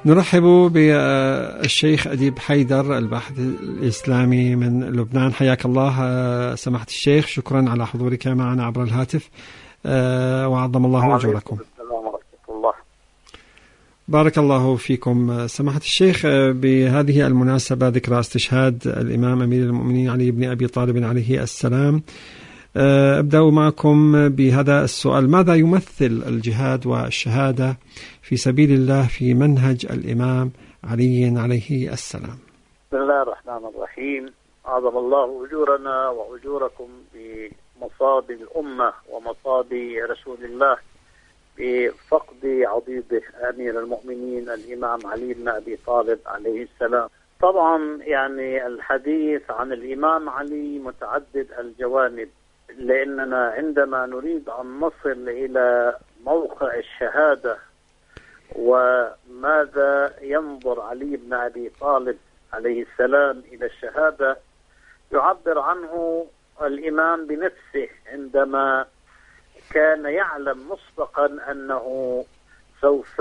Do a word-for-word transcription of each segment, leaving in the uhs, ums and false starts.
نرحب بالشيخ أديب حيدر الباحث الإسلامي من لبنان. حياك الله سماحة الشيخ، شكرا على حضورك معنا عبر الهاتف وعظم الله أجوركم. السلام ورحمة الله. بارك الله فيكم سماحة الشيخ. بهذه المناسبة ذكرى استشهاد الإمام أمير المؤمنين علي بن أبي طالب عليه السلام، أبدأ معكم بهذا السؤال: ماذا يمثل الجهاد والشهادة في سبيل الله في منهج الإمام علي عليه السلام؟ بسم الله الرحمن الرحيم. أعظم الله أجورنا وأجوركم بمصاب الأمة ومصاب رسول الله بفقد عضيده أمير المؤمنين الإمام علي بن أبي طالب عليه السلام. طبعا يعني الحديث عن الإمام علي متعدد الجوانب، لأننا عندما نريد أن نصل إلى موقع الشهادة وماذا ينظر علي بن أبي طالب عليه السلام إلى الشهادة، يعبر عنه الإمام بنفسه عندما كان يعلم مسبقا أنه سوف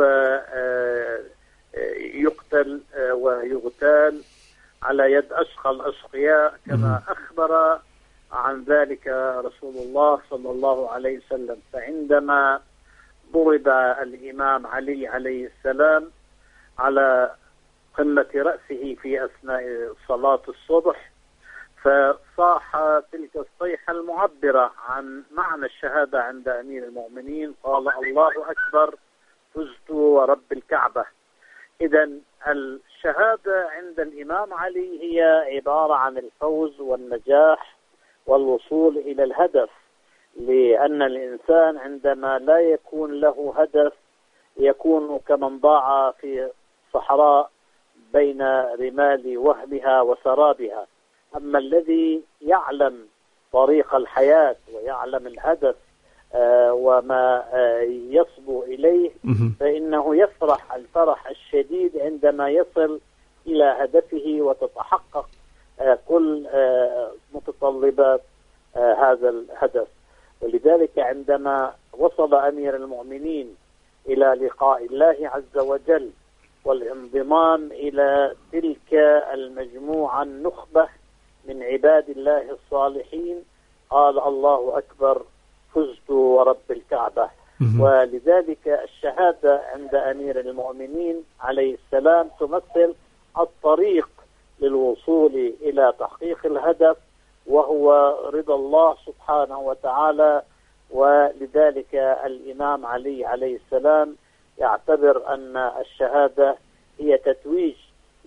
يقتل ويغتال على يد أشقى الأشقياء كما أخبر عن ذلك رسول الله صلى الله عليه وسلم. فعندما ضرب الإمام علي عليه السلام على قمة رأسه في أثناء صلاة الصبح، فصاح تلك الصيحة المعبرة عن معنى الشهادة عند أمير المؤمنين، قال: الله أكبر، فزت ورب الكعبة. إذن الشهادة عند الإمام علي هي عبارة عن الفوز والنجاح والوصول إلى الهدف، لأن الإنسان عندما لا يكون له هدف يكون كمن ضاع في صحراء بين رمال وهمها وسرابها. أما الذي يعلم طريق الحياة ويعلم الهدف آه وما آه يصبو إليه فإنه يفرح الفرح الشديد عندما يصل إلى هدفه وتتحقق آه كل آه متطلبات آه هذا الهدف. ولذلك عندما وصل أمير المؤمنين إلى لقاء الله عز وجل والانضمام إلى تلك المجموعة النخبة من عباد الله الصالحين، قال: الله أكبر، فزت ورب الكعبة. ولذلك الشهادة عند أمير المؤمنين عليه السلام تمثل الطريق للوصول إلى تحقيق الهدف، وهو رضا الله سبحانه وتعالى. ولذلك الإمام علي عليه السلام يعتبر أن الشهادة هي تتويج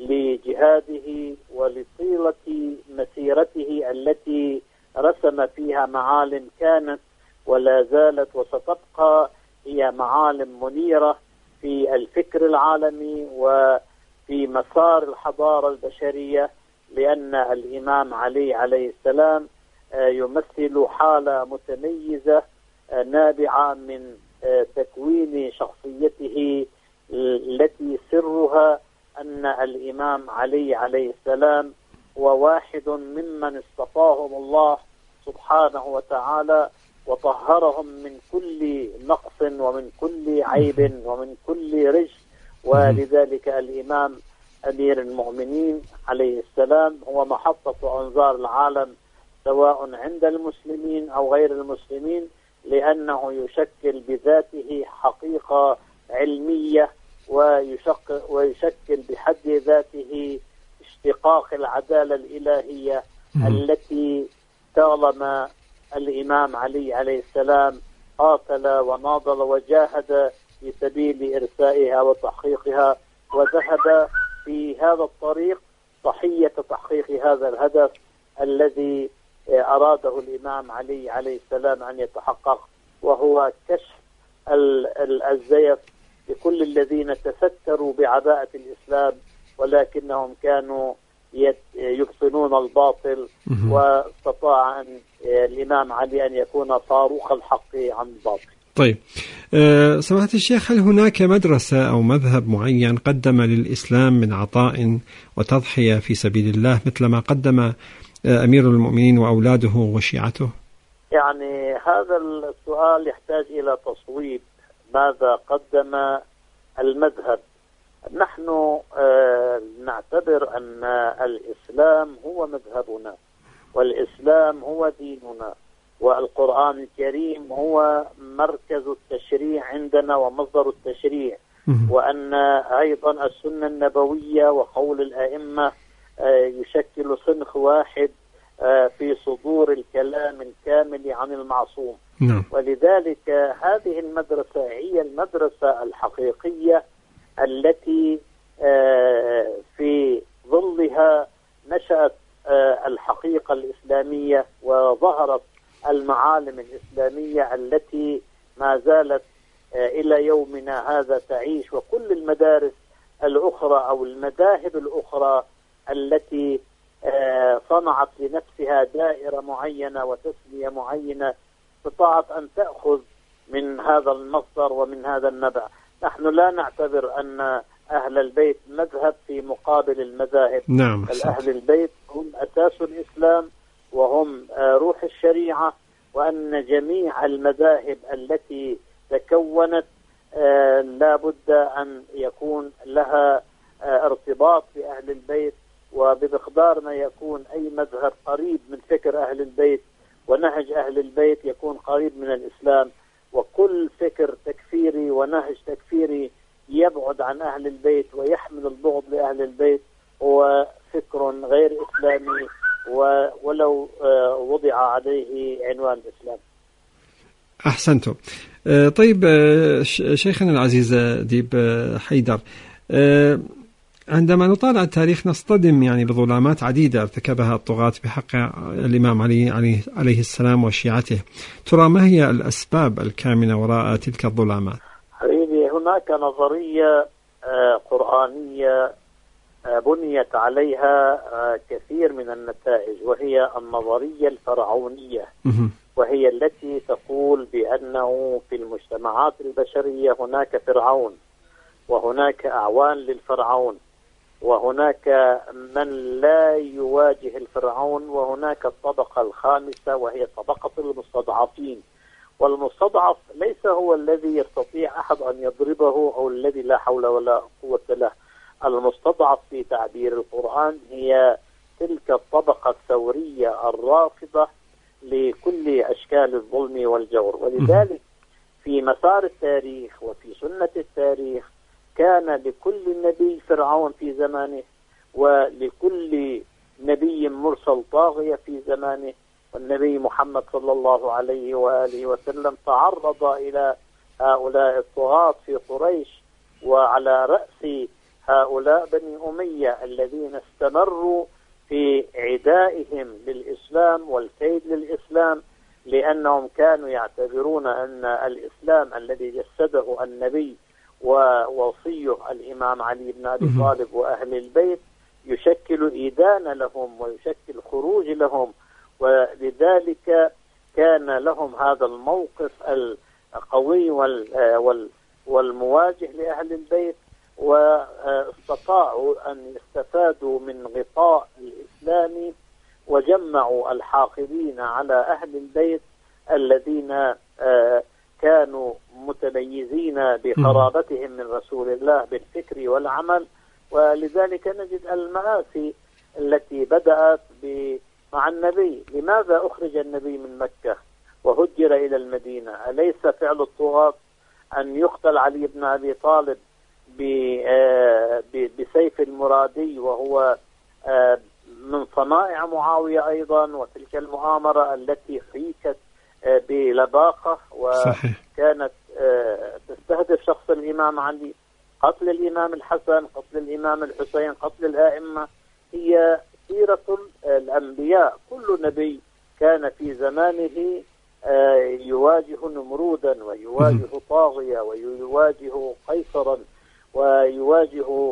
لجهاده ولطيلة مسيرته التي رسم فيها معالم كانت ولا زالت وستبقى هي معالم منيرة في الفكر العالمي وفي مسار الحضارة البشرية، لأن الإمام علي عليه السلام يمثل حالة متميزة نابعة من تكوين شخصيته التي سرها أن الإمام علي عليه السلام هو واحد ممن اصطفاهم الله سبحانه وتعالى وطهرهم من كل نقص ومن كل عيب ومن كل رجس. ولذلك الإمام أمير المؤمنين عليه السلام هو محطة أنظار العالم سواء عند المسلمين أو غير المسلمين، لأنه يشكل بذاته حقيقة علمية ويشكل, ويشكل بحد ذاته اشتقاق العدالة الإلهية التي طالما الإمام علي عليه السلام قاتل وناضل وجاهد في سبيل إرسائها وتحقيقها، وذهب في هذا الطريق ضحية تحقيق هذا الهدف الذي أراده الإمام علي عليه السلام أن يتحقق، وهو كشف الزيف لكل الذين تستروا بعباءة الإسلام ولكنهم كانوا يبطنون الباطل، واستطاع أن الإمام علي أن يكون صاروخ الحق عن الباطل. طيب أه سماحة الشيخ، هل هناك مدرسة أو مذهب معين قدم للإسلام من عطاء وتضحية في سبيل الله مثل ما قدم أمير المؤمنين وأولاده وشيعته؟ يعني هذا السؤال يحتاج إلى تصويب. ماذا قدم المذهب؟ نحن نعتبر أن الإسلام هو مذهبنا، والإسلام هو ديننا، والقرآن الكريم هو مركز التشريع عندنا ومصدر التشريع، وأن أيضا السنة النبوية وقول الأئمة يشكل صنخ واحد في صدور الكلام الكامل عن المعصوم. نعم. ولذلك هذه المدرسة هي المدرسة الحقيقية التي في ظلها نشأت الحقيقة الإسلامية وظهرت المعالم الإسلامية التي ما زالت إلى يومنا هذا تعيش، وكل المدارس الأخرى أو المذاهب الأخرى التي صنعت لنفسها دائرة معينة وتسمية معينة استطاعت أن تأخذ من هذا المصدر ومن هذا النبع. نحن لا نعتبر أن أهل البيت مذهب في مقابل المذاهب. نعم. أهل البيت هم أساس الإسلام وهم روح الشريعة، وأن جميع المذاهب التي تكونت لا بد أن يكون لها ارتباط بأهل البيت، وبمقدار ما يكون أي مذهب قريب من فكر أهل البيت ونهج أهل البيت يكون قريب من الإسلام، وكل فكر تكفيري ونهج تكفيري يبعد عن أهل البيت ويحمل البغض لأهل البيت هو فكر غير إسلامي ولو وضع عليه عنوان الإسلام. أحسنتم. طيب شيخنا العزيز ديب حيدر، عندما نطالع التاريخ نصطدم يعني بظلامات عديدة ارتكبها الطغاة بحق الإمام علي عليه, عليه السلام وشيعته. ترى ما هي الأسباب الكامنة وراء تلك الظلامات؟ حبيبي، هناك نظرية قرآنية بنيت عليها كثير من النتائج، وهي النظرية الفرعونية، وهي التي تقول بأنه في المجتمعات البشرية هناك فرعون وهناك أعوان للفرعون، وهناك من لا يواجه الفرعون، وهناك الطبقة الخامسة وهي طبقة المستضعفين. والمستضعف ليس هو الذي يستطيع أحد أن يضربه أو الذي لا حول ولا قوة له. المستضعف في تعبير القرآن هي تلك الطبقة الثورية الرافضة لكل أشكال الظلم والجور. ولذلك في مسار التاريخ وفي سنة التاريخ كان لكل نبي فرعون في زمانه، ولكل نبي مرسل طاغية في زمانه. والنبي محمد صلى الله عليه وآله وسلم تعرض إلى هؤلاء الطغاة في قريش، وعلى رأس هؤلاء بني أمية الذين استمروا في عدائهم للإسلام والكيد للإسلام، لأنهم كانوا يعتبرون أن الإسلام الذي جسده النبي ووصيه الإمام علي بن أبي طالب وأهل البيت يشكل إيدان لهم ويشكل خروج لهم، ولذلك كان لهم هذا الموقف القوي والمواجه لأهل البيت، واستطاعوا أن يستفادوا من غطاء الإسلامي وجمعوا الحاقدين على أهل البيت الذين كانوا متميزين بقرابتهم من رسول الله بالفكر والعمل. ولذلك نجد المآسي التي بدأت مع النبي. لماذا أخرج النبي من مكة وهجر إلى المدينة؟ أليس فعل الطغاة أن يقتل علي بن أبي طالب بسيف المرادي، وهو من صنائع معاوية أيضا، وتلك المؤامرة التي حيكت بلباقة وكانت تستهدف شخص الإمام علي، قتل الإمام الحسن، قتل الإمام الحسين، قتل الآئمة. هي سيرة الأنبياء، كل نبي كان في زمانه يواجه نمرودا ويواجه طاغية ويواجه قيصرا ويواجه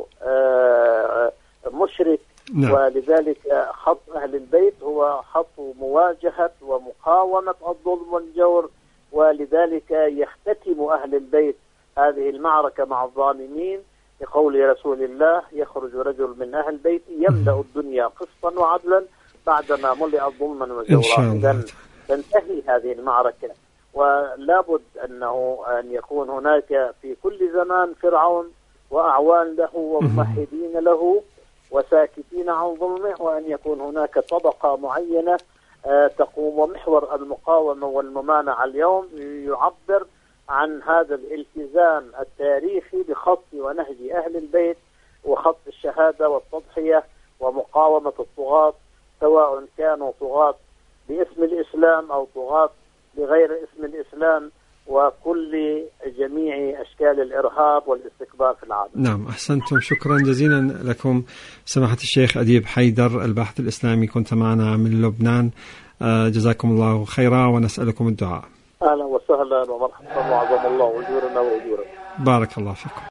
مشرك. نعم. ولذلك خط أهل البيت هو خط مواجهة ومقاومة الظلم والجور، ولذلك يختتم أهل البيت هذه المعركة مع الظالمين بقول رسول الله: يخرج رجل من أهل البيت يملأ الدنيا قسطا وعدلا بعدما ملئت ظلما وجورا. إذن تنتهي هذه المعركة، ولا بد أنه أن يكون هناك في كل زمان فرعون، وأعوان له وممهدين له وساكتين عن ظلمه، وأن يكون هناك طبقة معينة تقوم. ومحور المقاومة والممانعة اليوم يعبر عن هذا الالتزام التاريخي بخط ونهج أهل البيت وخط الشهادة والتضحية ومقاومة الطغاة، سواء كانوا طغاة باسم الإسلام أو طغاة بغير اسم الإسلام، وكل جميع أشكال الإرهاب والاستكبار في العالم. نعم، أحسنتم، شكرا جزيلا لكم سماحة الشيخ أديب حيدر الباحث الإسلامي، كنت معنا من لبنان. جزاكم الله خيرا ونسألكم الدعاء. أهلا وسهلا ومرحبا، وعظم الله أجورنا وأجوركم. بارك الله فيكم.